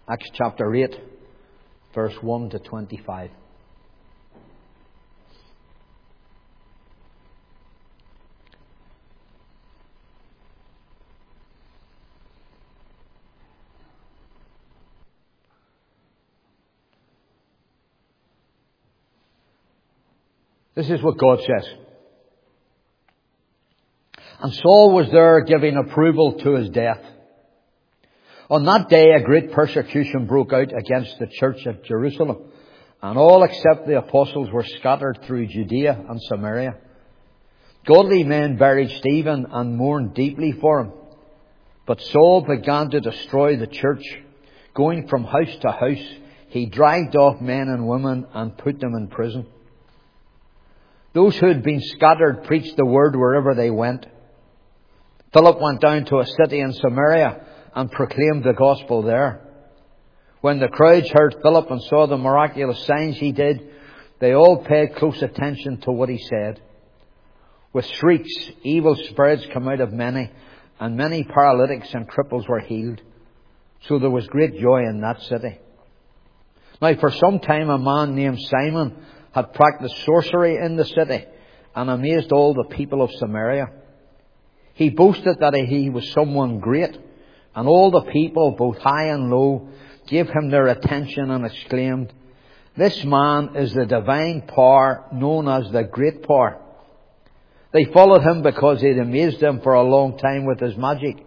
Acts chapter 8, verse 1 to 25. This is what God says. And Saul was there giving approval to his death. On that day a great persecution broke out against the church at Jerusalem, and all except the apostles were scattered through Judea and Samaria. Godly men buried Stephen and mourned deeply for him. But Saul began to destroy the church. Going from house to house, he dragged off men and women and put them in prison. Those who had been scattered preached the word wherever they went. Philip went down to a city in Samaria and proclaimed the gospel there. When the crowds heard Philip and saw the miraculous signs he did, they all paid close attention to what he said. With shrieks, evil spirits came out of many, and many paralytics and cripples were healed. So there was great joy in that city. Now for some time a man named Simon had practiced sorcery in the city and amazed all the people of Samaria. He boasted that he was someone great, and all the people, both high and low, gave him their attention and exclaimed, "This man is the divine power known as the Great Power." They followed him because he had amazed them for a long time with his magic.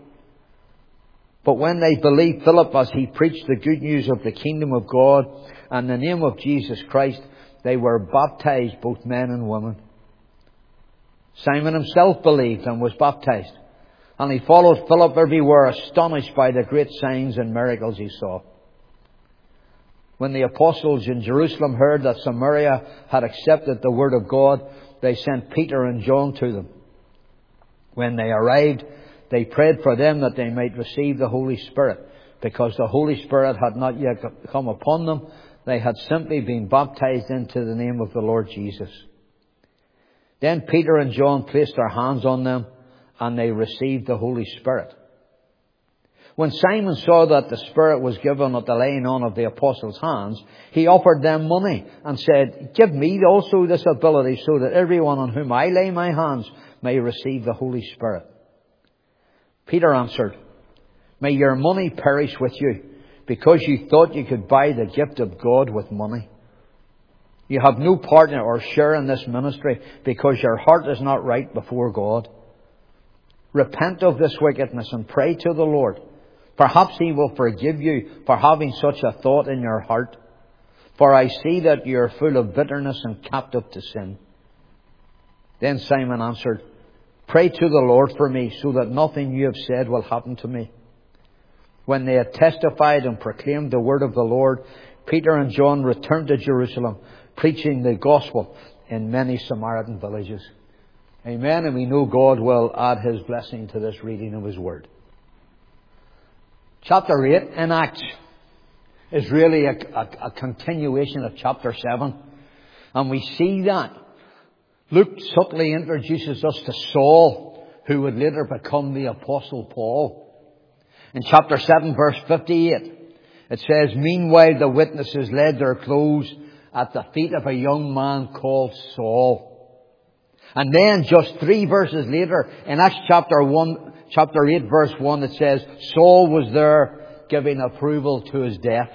But when they believed Philip as he preached the good news of the kingdom of God and the name of Jesus Christ, they were baptized, both men and women. Simon himself believed and was baptized, and he followed Philip everywhere, astonished by the great signs and miracles he saw. When the apostles in Jerusalem heard that Samaria had accepted the word of God, they sent Peter and John to them. When they arrived, they prayed for them that they might receive the Holy Spirit, because the Holy Spirit had not yet come upon them. They had simply been baptized into the name of the Lord Jesus. Then Peter and John placed their hands on them, and they received the Holy Spirit. When Simon saw that the Spirit was given at the laying on of the apostles' hands, he offered them money and said, "Give me also this ability, so that everyone on whom I lay my hands may receive the Holy Spirit." Peter answered, "May your money perish with you, because you thought you could buy the gift of God with money. You have no partner or share in this ministry, because your heart is not right before God. Repent of this wickedness and pray to the Lord. Perhaps He will forgive you for having such a thought in your heart. For I see that you are full of bitterness and captive to sin." Then Simon answered, "Pray to the Lord for me, so that nothing you have said will happen to me." When they had testified and proclaimed the word of the Lord, Peter and John returned to Jerusalem, preaching the gospel in many Samaritan villages. Amen. And we know God will add His blessing to this reading of His word. Chapter 8 in Acts is really a continuation of chapter 7. And we see that Luke subtly introduces us to Saul, who would later become the Apostle Paul. In chapter 7, verse 58, it says, "Meanwhile the witnesses laid their clothes at the feet of a young man called Saul." And then just 3 verses later, in Acts chapter 8, verse 1, it says, Saul was there giving approval to his death.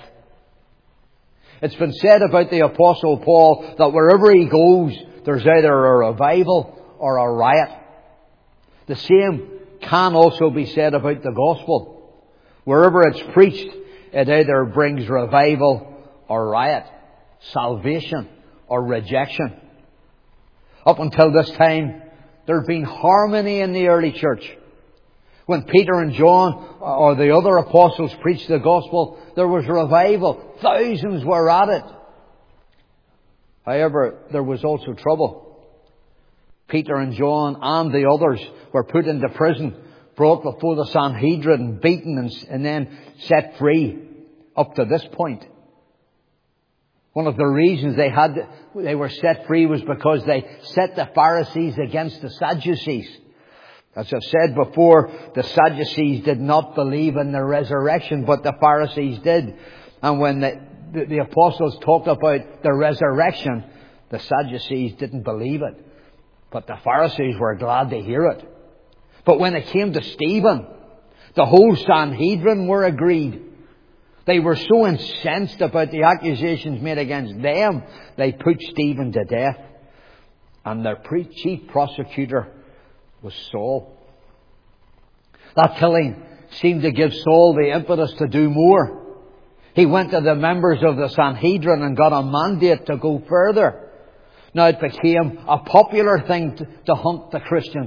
It's been said about the Apostle Paul that wherever he goes, there's either a revival or a riot. The same can also be said about the gospel. Wherever it's preached, it either brings revival or riot, salvation or rejection. Up until this time, there had been harmony in the early church. When Peter and John or the other apostles preached the gospel, there was revival. Thousands were at it. However, there was also trouble. Peter and John and the others were put into prison, brought before the Sanhedrin, beaten and then set free up to this point. One of the reasons they were set free was because they set the Pharisees against the Sadducees. As I've said before, the Sadducees did not believe in the resurrection, but the Pharisees did. And when the apostles talked about the resurrection, the Sadducees didn't believe it. But the Pharisees were glad to hear it. But when it came to Stephen, the whole Sanhedrin were agreed. They were so incensed about the accusations made against them, they put Stephen to death. And their chief prosecutor was Saul. That killing seemed to give Saul the impetus to do more. He went to the members of the Sanhedrin and got a mandate to go further. Now it became a popular thing to hunt the Christians.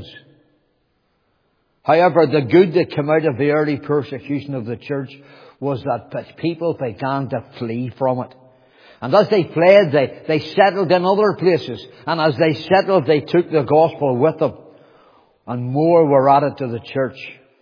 However, the good that came out of the early persecution of the church was that people began to flee from it. And as they fled, they settled in other places. And as they settled, they took the gospel with them. And more were added to the church.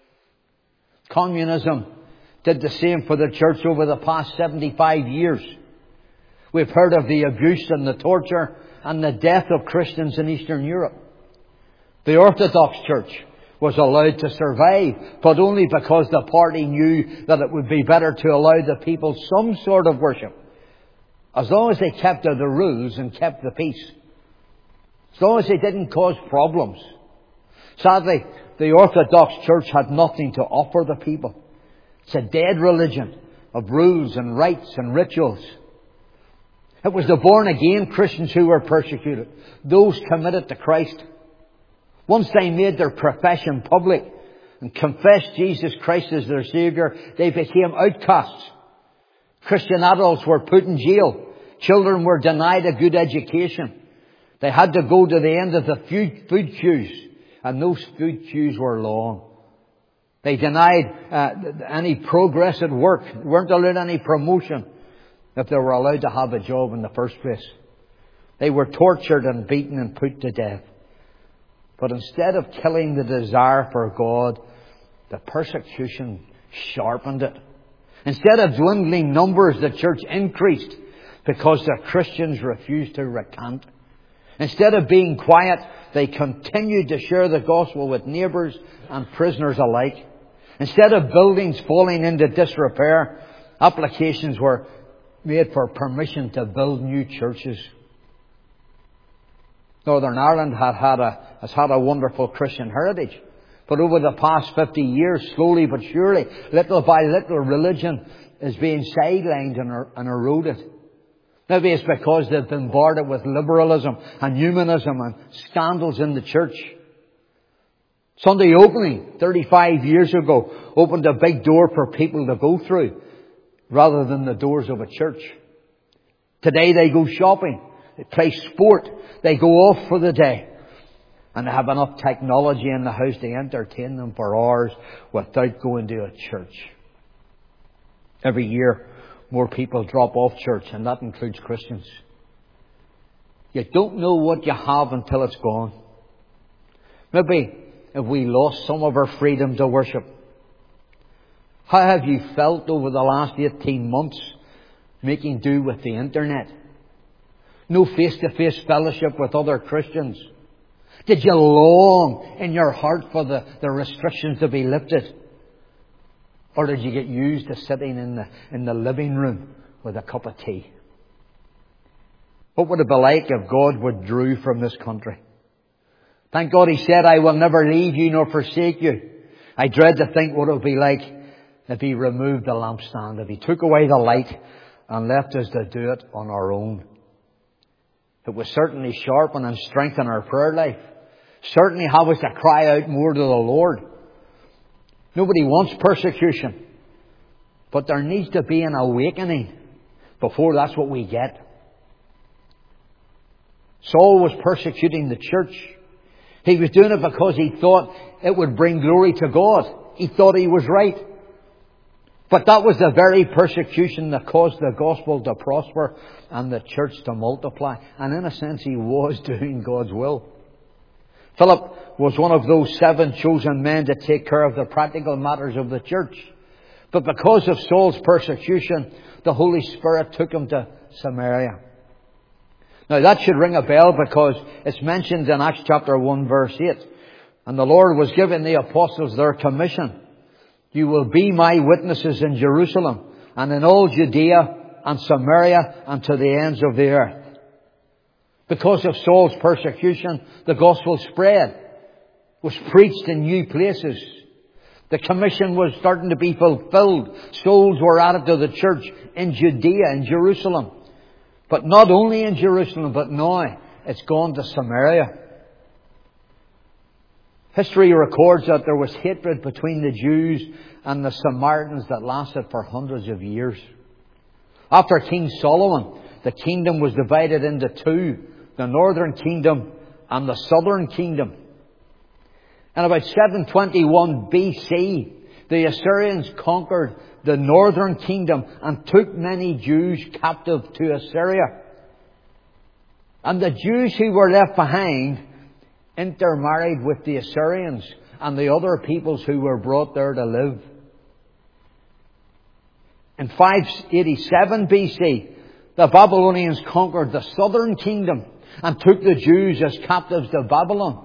Communism did the same for the church over the past 75 years. We've heard of the abuse and the torture and the death of Christians in Eastern Europe. The Orthodox Church was allowed to survive, but only because the party knew that it would be better to allow the people some sort of worship, as long as they kept to the rules and kept the peace. As long as they didn't cause problems. Sadly, the Orthodox Church had nothing to offer the people. It's a dead religion of rules and rites and rituals. It was the born-again Christians who were persecuted, those committed to Christ. Once they made their profession public and confessed Jesus Christ as their Saviour, they became outcasts. Christian adults were put in jail. Children were denied a good education. They had to go to the end of the food queues, and those food queues were long. They denied any progress at work. They weren't allowed any promotion if they were allowed to have a job in the first place. They were tortured and beaten and put to death. But instead of killing the desire for God, the persecution sharpened it. Instead of dwindling numbers, the church increased because the Christians refused to recant. Instead of being quiet, they continued to share the gospel with neighbours and prisoners alike. Instead of buildings falling into disrepair, applications were made for permission to build new churches. Northern Ireland has had a wonderful Christian heritage. But over the past 50 years, slowly but surely, little by little, religion is being sidelined and eroded. Maybe it's because they've been bombarded with liberalism and humanism and scandals in the church. Sunday opening, 35 years ago, opened a big door for people to go through, rather than the doors of a church. Today they go shopping, they play sport, they go off for the day. And they have enough technology in the house to entertain them for hours without going to a church. Every year, more people drop off church, and that includes Christians. You don't know what you have until it's gone. Maybe if we lost some of our freedom to worship. How have you felt over the last 18 months making do with the internet? No face-to-face fellowship with other Christians. Did you long in your heart for the restrictions to be lifted? Or did you get used to sitting in the living room with a cup of tea? What would it be like if God withdrew from this country? Thank God He said, "I will never leave you nor forsake you." I dread to think what it would be like if He removed the lampstand, if He took away the light and left us to do it on our own. It would certainly sharpen and strengthen our prayer life. Certainly have us to cry out more to the Lord. Nobody wants persecution. But there needs to be an awakening before that's what we get. Saul was persecuting the church. He was doing it because he thought it would bring glory to God. He thought he was right. But that was the very persecution that caused the gospel to prosper and the church to multiply. And in a sense, he was doing God's will. Philip was one of those 7 chosen men to take care of the practical matters of the church. But because of Saul's persecution, the Holy Spirit took him to Samaria. Now that should ring a bell because it's mentioned in Acts chapter 1 verse 8. And the Lord was giving the apostles their commission. You will be my witnesses in Jerusalem and in all Judea and Samaria and to the ends of the earth. Because of Saul's persecution, the gospel spread, was preached in new places. The commission was starting to be fulfilled. Souls were added to the church in Judea, in Jerusalem. But not only in Jerusalem, but now it's gone to Samaria. History records that there was hatred between the Jews and the Samaritans that lasted for hundreds of years. After King Solomon, the kingdom was divided into two, the northern kingdom and the southern kingdom. In about 721 BC, the Assyrians conquered the northern kingdom and took many Jews captive to Assyria. And the Jews who were left behind intermarried with the Assyrians and the other peoples who were brought there to live. In 587 BC, the Babylonians conquered the southern kingdom and took the Jews as captives to Babylon.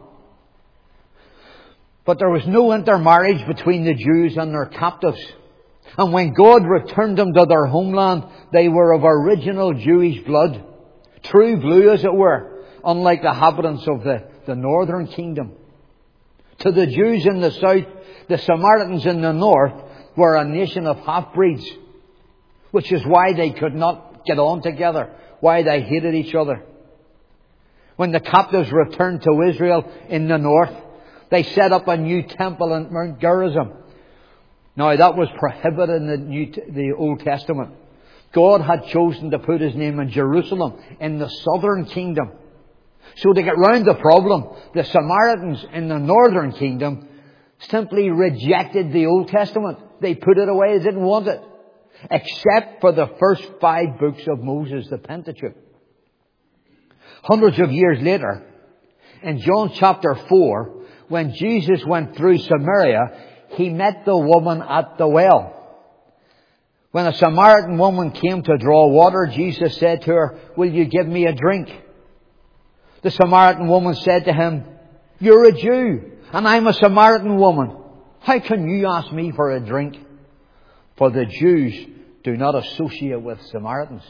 But there was no intermarriage between the Jews and their captives. And when God returned them to their homeland, they were of original Jewish blood. True blue, as it were, unlike the inhabitants of the northern kingdom. To the Jews in the south, the Samaritans in the north were a nation of half-breeds, which is why they could not get on together, why they hated each other. When the captives returned to Israel in the north, they set up a new temple in Mount Gerizim. Now that was prohibited in the Old Testament. God had chosen to put His name in Jerusalem, in the southern kingdom. So to get round the problem, the Samaritans in the northern kingdom simply rejected the Old Testament. They put it away, they didn't want it. Except for the first 5 books of Moses, the Pentateuch. Hundreds of years later, in John chapter 4, when Jesus went through Samaria, He met the woman at the well. When a Samaritan woman came to draw water, Jesus said to her, "Will you give me a drink?" The Samaritan woman said to Him, "You're a Jew, and I'm a Samaritan woman. How can you ask me for a drink?" For the Jews do not associate with Samaritans.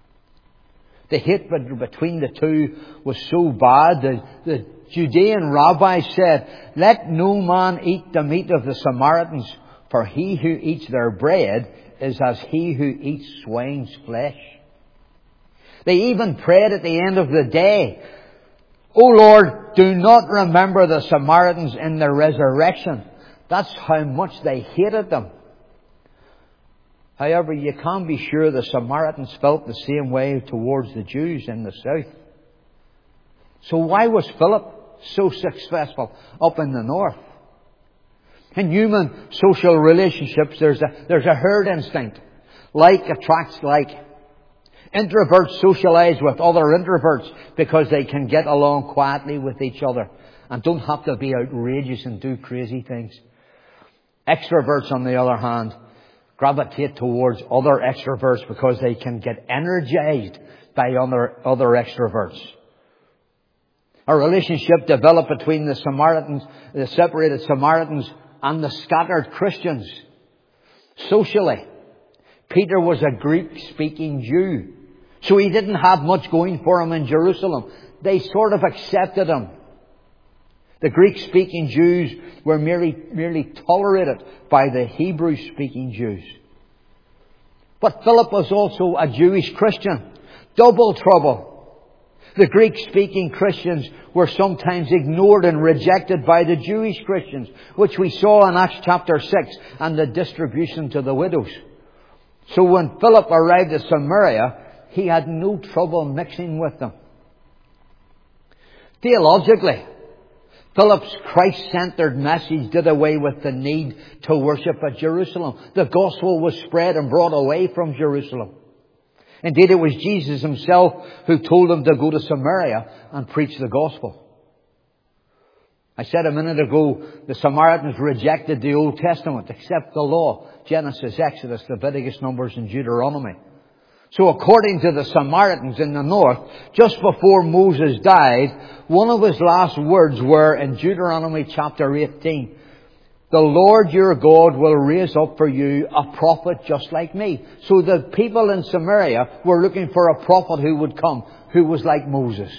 The hatred between the two was so bad, the Judean rabbis said, "Let no man eat the meat of the Samaritans, for he who eats their bread is as he who eats swine's flesh." They even prayed at the end of the day, "O Lord, do not remember the Samaritans in the resurrection." That's how much they hated them. However, you can be sure the Samaritans felt the same way towards the Jews in the south. So why was Philip so successful up in the north? In human social relationships, there's a herd instinct. Like attracts like. Introverts socialize with other introverts because they can get along quietly with each other and don't have to be outrageous and do crazy things. Extroverts, on the other hand, gravitate towards other extroverts because they can get energized by other extroverts. A relationship developed between the separated Samaritans and the scattered Christians. Socially, Peter was a Greek-speaking Jew, so he didn't have much going for him in Jerusalem. They sort of accepted him. The Greek-speaking Jews were merely tolerated by the Hebrew-speaking Jews. But Philip was also a Jewish Christian. Double trouble. The Greek-speaking Christians were sometimes ignored and rejected by the Jewish Christians, which we saw in Acts chapter 6 and the distribution to the widows. So when Philip arrived at Samaria, he had no trouble mixing with them. Theologically, Philip's Christ-centered message did away with the need to worship at Jerusalem. The gospel was spread and brought away from Jerusalem. Indeed, it was Jesus Himself who told him to go to Samaria and preach the gospel. I said a minute ago, the Samaritans rejected the Old Testament except the law. Genesis, Exodus, Leviticus, Numbers and Deuteronomy. So according to the Samaritans in the north, just before Moses died, one of his last words were in Deuteronomy chapter 18, "The Lord your God will raise up for you a prophet just like me." So the people in Samaria were looking for a prophet who would come, who was like Moses.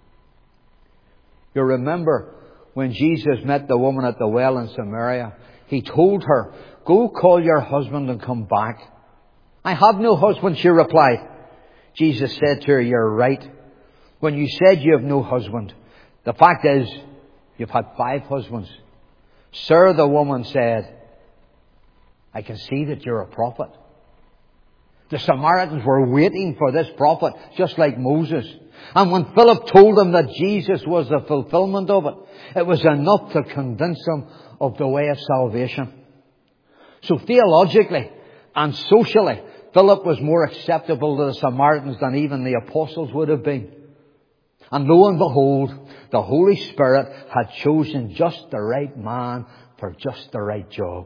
You remember when Jesus met the woman at the well in Samaria, he told her, "Go call your husband and come back." "I have no husband," she replied. Jesus said to her, "You're right when you said you have no husband. The fact is, you've had 5 husbands." "Sir," the woman said, "I can see that you're a prophet." The Samaritans were waiting for this prophet, just like Moses. And when Philip told them that Jesus was the fulfillment of it, it was enough to convince them of the way of salvation. So theologically and socially, Philip was more acceptable to the Samaritans than even the apostles would have been. And lo and behold, the Holy Spirit had chosen just the right man for just the right job.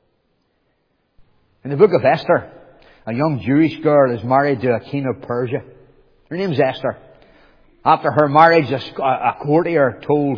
In the book of Esther, a young Jewish girl is married to a king of Persia. Her name's Esther. After her marriage, a courtier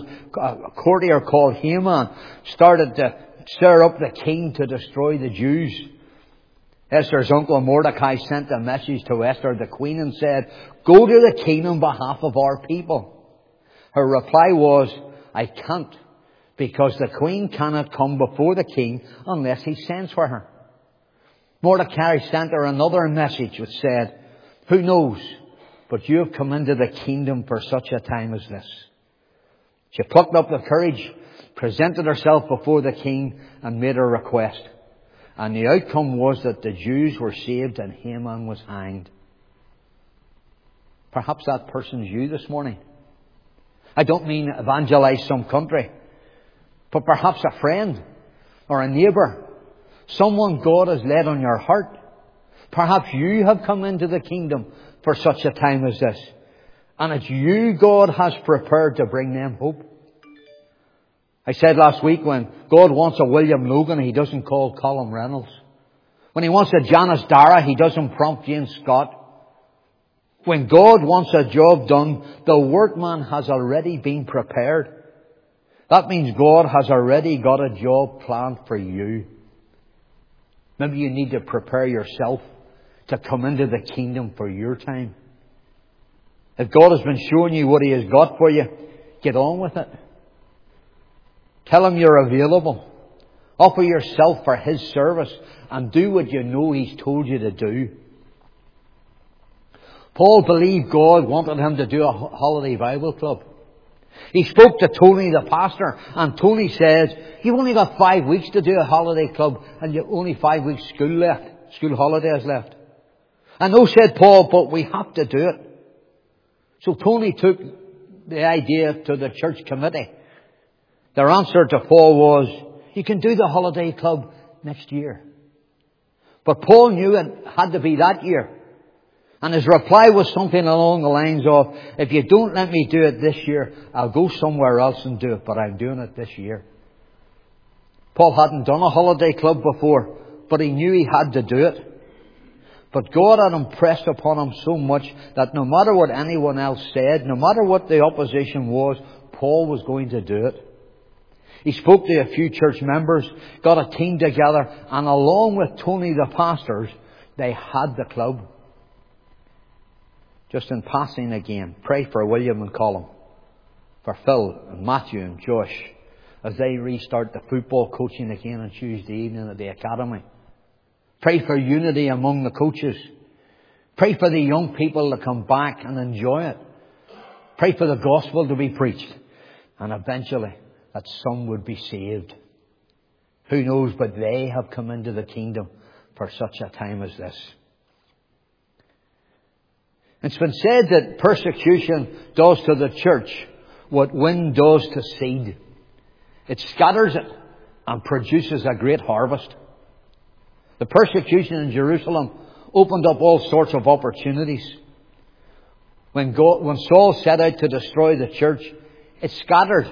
called Haman started to stir up the king to destroy the Jews. Esther's uncle Mordecai sent a message to Esther, the queen, and said, "Go to the king on behalf of our people." Her reply was, "I can't, because the queen cannot come before the king unless he sends for her." Mordecai sent her another message which said, "Who knows, but you have come into the kingdom for such a time as this." She plucked up the courage, presented herself before the king, and made her request. And the outcome was that the Jews were saved and Haman was hanged. Perhaps that person's you this morning. I don't mean evangelize some country, but perhaps a friend or a neighbour, someone God has led on your heart. Perhaps you have come into the kingdom for such a time as this, and it's you God has prepared to bring them hope. I said last week, when God wants a William Logan, He doesn't call Colin Reynolds. When He wants a Janice Dara, He doesn't prompt Jane Scott. When God wants a job done, the workman has already been prepared. That means God has already got a job planned for you. Maybe you need to prepare yourself to come into the kingdom for your time. If God has been showing you what He has got for you, get on with it. Tell Him you're available. Offer yourself for His service and do what you know He's told you to do. Paul believed God wanted him to do a holiday Bible club. He spoke to Tony, the pastor, and Tony says, "You've only got 5 weeks to do a holiday club, and you've only 5 weeks school holidays left." "I know," said Paul, "but we have to do it." So Tony took the idea to the church committee. Their answer to Paul was, "You can do the holiday club next year." But Paul knew it had to be that year. And his reply was something along the lines of, "If you don't let me do it this year, I'll go somewhere else and do it, but I'm doing it this year." Paul hadn't done a holiday club before, but he knew he had to do it. But God had impressed upon him so much that no matter what anyone else said, no matter what the opposition was, Paul was going to do it. He spoke to a few church members, got a team together, and along with Tony the pastors, they had the club. Just in passing again, pray for William and Colin, for Phil and Matthew and Josh, as they restart the football coaching again on Tuesday evening at the academy. Pray for unity among the coaches. Pray for the young people to come back and enjoy it. Pray for the gospel to be preached, and eventually that some would be saved. Who knows, but they have come into the kingdom for such a time as this. It's been said that persecution does to the church what wind does to seed. It scatters it and produces a great harvest. The persecution in Jerusalem opened up all sorts of opportunities. When Saul set out to destroy the church, it scattered.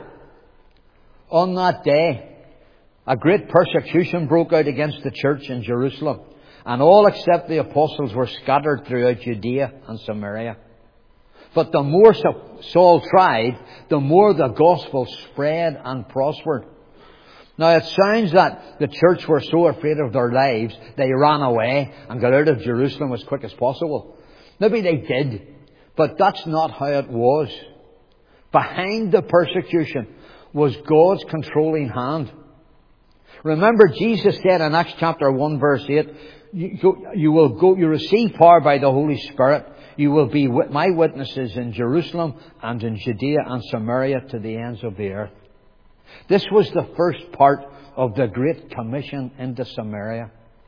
On that day, a great persecution broke out against the church in Jerusalem. and all except the apostles were scattered throughout Judea and Samaria. But the more Saul tried, the more the gospel spread and prospered. Now it sounds that the church were so afraid of their lives, they ran away and got out of Jerusalem as quick as possible. Maybe they did, but that's not how it was. Behind the persecution was God's controlling hand. Remember, Jesus said in Acts chapter 1 verse 8, you receive power by the Holy Spirit. You will be my witnesses in Jerusalem and in Judea and Samaria to the ends of the earth. This was the first part of the Great Commission into Samaria.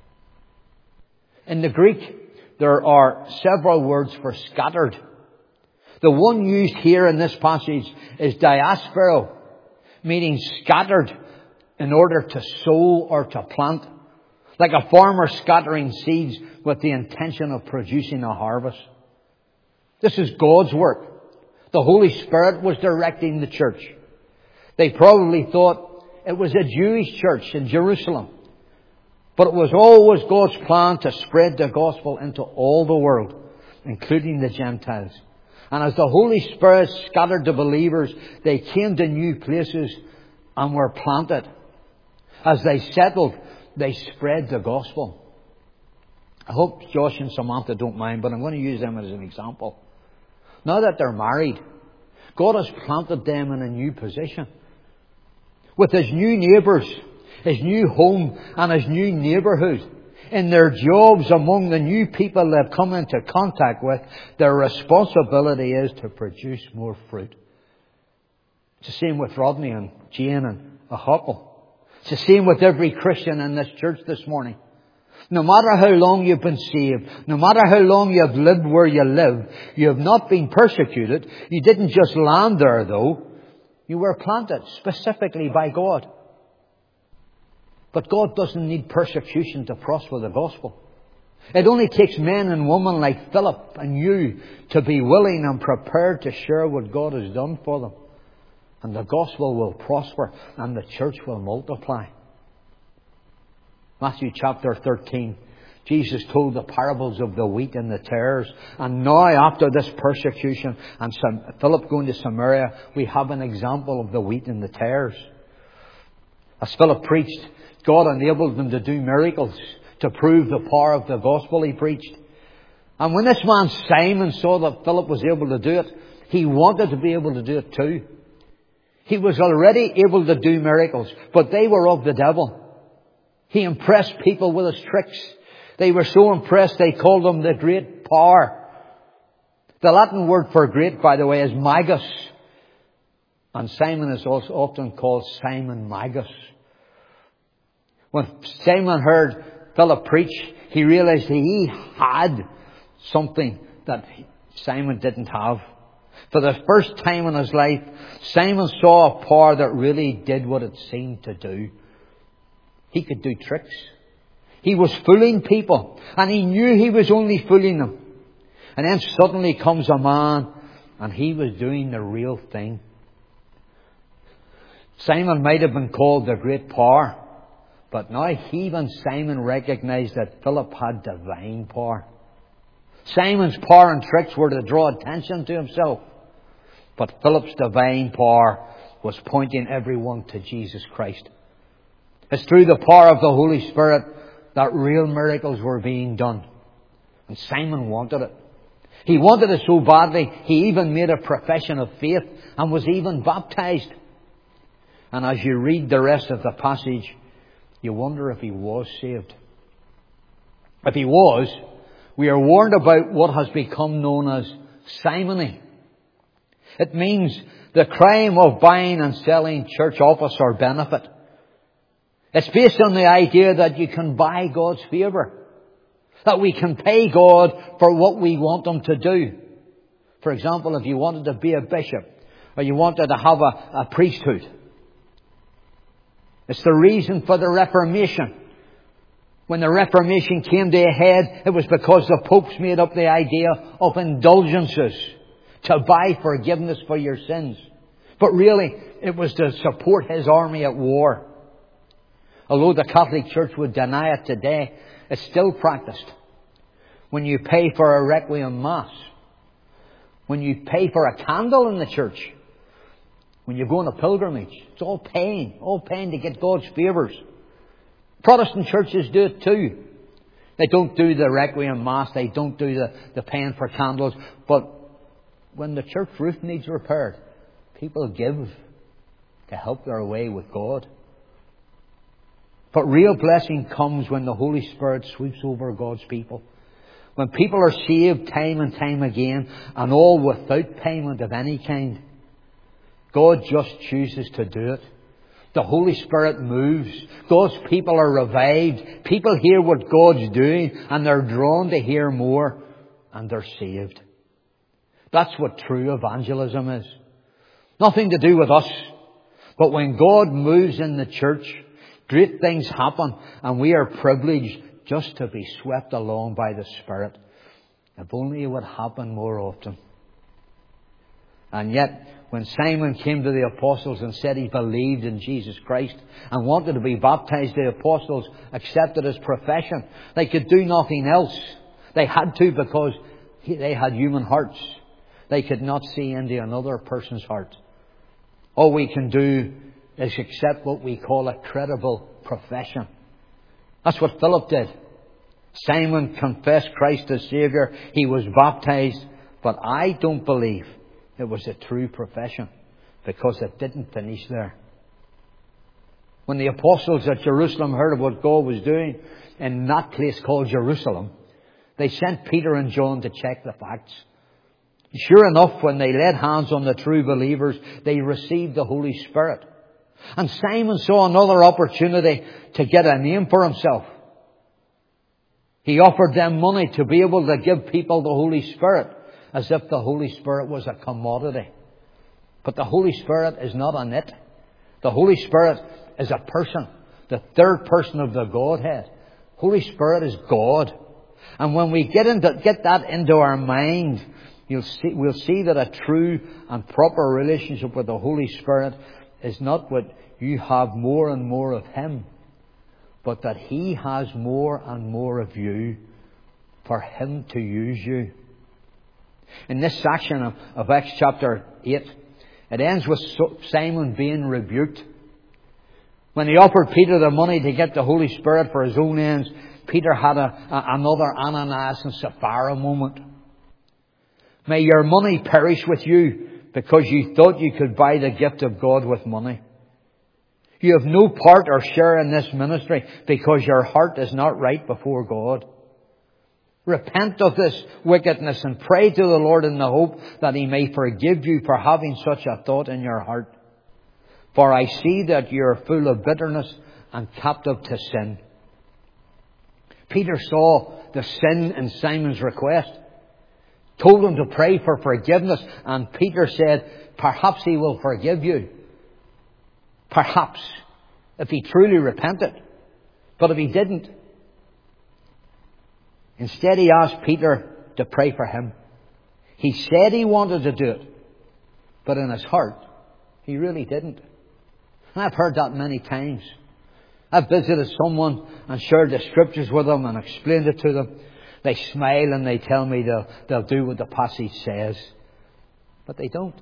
In the Greek, there are several words for scattered. The one used here in this passage is diaspora, meaning scattered in order to sow or to plant, like a farmer scattering seeds with the intention of producing a harvest. This is God's work. The Holy Spirit was directing the church. They probably thought it was a Jewish church in Jerusalem, but it was always God's plan to spread the gospel into all the world, including the Gentiles. And as the Holy Spirit scattered the believers, they came to new places and were planted. As they settled, they spread the gospel. I hope Josh and Samantha don't mind, but I'm going to use them as an example. Now that they're married, God has planted them in a new position. With His new neighbours, His new home and His new neighbourhood. In their jobs among the new people they've come into contact with, their responsibility is to produce more fruit. It's the same with Rodney and Jane and Ahopel. It's the same with every Christian in this church this morning. No matter how long you've been saved, no matter how long you have lived where you live, you have not been persecuted. You didn't just land there though. You were planted specifically by God. But God doesn't need persecution to prosper the gospel. It only takes men and women like Philip and you to be willing and prepared to share what God has done for them. And the gospel will prosper and the church will multiply. Matthew chapter 13. Jesus told the parables of the wheat and the tares. And now after this persecution and Philip going to Samaria, we have an example of the wheat and the tares. As Philip preached, God enabled them to do miracles to prove the power of the gospel he preached. And when this man Simon saw that Philip was able to do it, he wanted to be able to do it too. He was already able to do miracles, but they were of the devil. He impressed people with his tricks. They were so impressed they called him the great power. The Latin word for great, by the way, is magus. And Simon is also often called Simon Magus. When Simon heard Philip preach, he realized he had something that Simon didn't have. For the first time in his life, Simon saw a power that really did what it seemed to do. He could do tricks. He was fooling people, and he knew he was only fooling them. And then suddenly comes a man, and he was doing the real thing. Simon might have been called the great power, but now even Simon recognized that Philip had divine power. Simon's power and tricks were to draw attention to himself, but Philip's divine power was pointing everyone to Jesus Christ. It's through the power of the Holy Spirit that real miracles were being done. And Simon wanted it. He wanted it so badly, he even made a profession of faith and was even baptized. And as you read the rest of the passage, you wonder if he was saved. If he was, we are warned about what has become known as simony. It means the crime of buying and selling church office or benefit. It's based on the idea that you can buy God's favour. That we can pay God for what we want Him to do. For example, if you wanted to be a bishop or you wanted to have a priesthood. It's the reason for the Reformation. When the Reformation came to a head, it was because the popes made up the idea of indulgences to buy forgiveness for your sins. But really, it was to support his army at war. Although the Catholic Church would deny it today, It's still practiced. When you pay for a requiem mass, when you pay for a candle in the church, when you go on a pilgrimage, it's all paying to get God's favours. Protestant churches do it too. They don't do the requiem mass, they don't do the paying for candles, but when the church roof needs repaired, people give to help their way with God. But real blessing comes when the Holy Spirit sweeps over God's people. When people are saved time and time again, and all without payment of any kind. God just chooses to do it. The Holy Spirit moves. God's people are revived. People hear what God's doing, and they're drawn to hear more, and they're saved. That's what true evangelism is. Nothing to do with us. But when God moves in the church, great things happen, and we are privileged just to be swept along by the Spirit. If only it would happen more often. And yet, when Simon came to the apostles and said he believed in Jesus Christ and wanted to be baptized, the apostles accepted his profession. They could do nothing else. They had to, because they had human hearts. They could not see into another person's heart. All we can do is accept what we call a credible profession. That's what Philip did. Simon confessed Christ as Saviour. He was baptized. But I don't believe it was a true profession, because it didn't finish there. When the apostles at Jerusalem heard of what God was doing in that place called Jerusalem, they sent Peter and John to check the facts. Sure enough, when they laid hands on the true believers, they received the Holy Spirit. And Simon saw another opportunity to get a name for himself. He offered them money to be able to give people the Holy Spirit, as if the Holy Spirit was a commodity. But the Holy Spirit is not an it. The Holy Spirit is a person, the third person of the Godhead. Holy Spirit is God. And when we get that into our mind, we'll see that a true and proper relationship with the Holy Spirit is not what you have more and more of Him, but that He has more and more of you for Him to use you. In this section of Acts chapter 8, it ends with Simon being rebuked. When he offered Peter the money to get the Holy Spirit for his own ends, Peter had another Ananias and Sapphira moment. May your money perish with you, because you thought you could buy the gift of God with money. You have no part or share in this ministry, because your heart is not right before God. Repent of this wickedness and pray to the Lord in the hope that He may forgive you for having such a thought in your heart. For I see that you are full of bitterness and captive to sin. Peter saw the sin in Simon's request, told him to pray for forgiveness, and Peter said, perhaps he will forgive you. Perhaps, if he truly repented. But if he didn't, instead he asked Peter to pray for him. He said he wanted to do it, but in his heart, he really didn't. And I've heard that many times. I've visited someone and shared the scriptures with them and explained it to them. They smile and they tell me they'll do what the passage says. But they don't.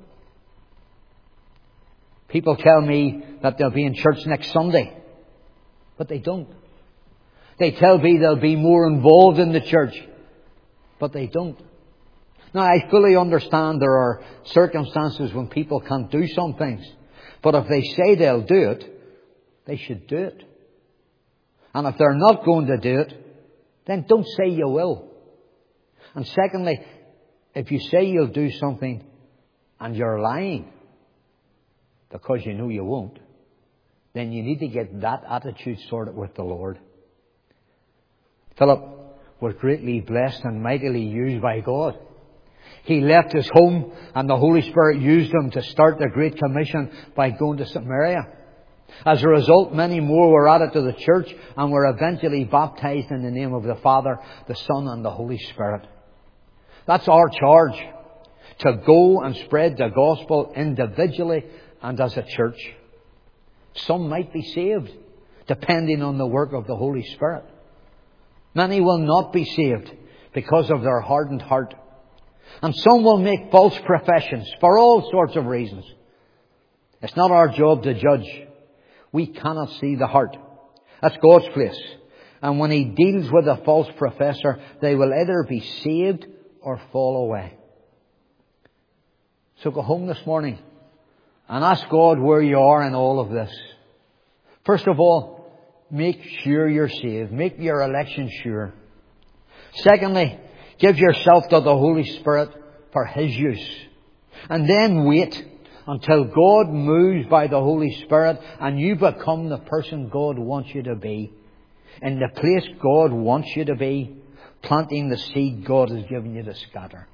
People tell me that they'll be in church next Sunday. But they don't. They tell me they'll be more involved in the church. But they don't. Now, I fully understand there are circumstances when people can't do some things. But if they say they'll do it, they should do it. And if they're not going to do it, then don't say you will. And secondly, if you say you'll do something and you're lying because you know you won't, then you need to get that attitude sorted with the Lord. Philip was greatly blessed and mightily used by God. He left his home and the Holy Spirit used him to start the Great Commission by going to Samaria. As a result, many more were added to the church and were eventually baptized in the name of the Father, the Son and the Holy Spirit. That's our charge, to go and spread the gospel individually and as a church. Some might be saved, depending on the work of the Holy Spirit. Many will not be saved because of their hardened heart. And some will make false professions for all sorts of reasons. It's not our job to judge. We cannot see the heart. That's God's place. And when He deals with a false professor, they will either be saved or fall away. So go home this morning and ask God where you are in all of this. First of all, make sure you're saved. Make your election sure. Secondly, give yourself to the Holy Spirit for His use. And then wait until God moves by the Holy Spirit and you become the person God wants you to be. In the place God wants you to be, planting the seed God has given you to scatter.